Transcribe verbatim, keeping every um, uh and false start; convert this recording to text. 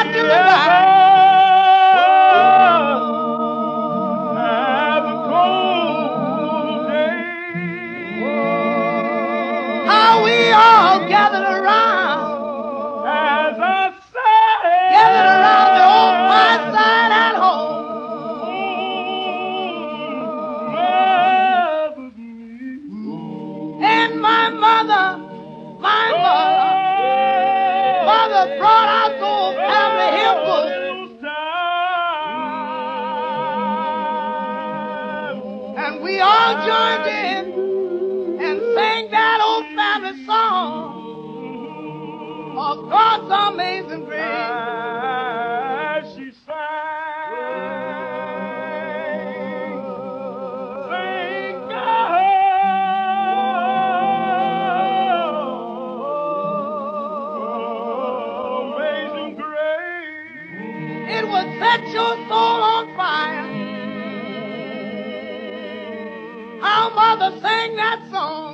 got to realize as a cold day, how we all gathered around, as I say, gathered around the old fireside at home. And my mother, my mother, mother brought out those family hymn books. And we all joined in and sang that old family song of God's amazing grace. As she sang, sing God, amazing grace. It would set your soul on fire. Our mother sang that song.